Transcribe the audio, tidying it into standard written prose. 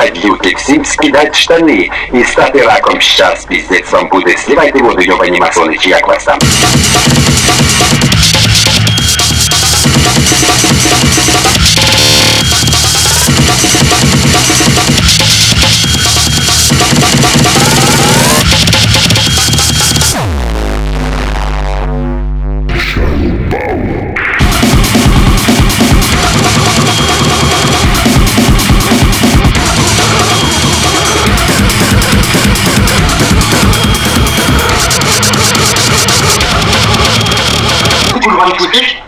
Давать лютый всем скидать штаны и стати раком щас пиздец вам буде. Сливайте воду, ёбані масоничі, як вас там? Kurwa, nie słyszysz?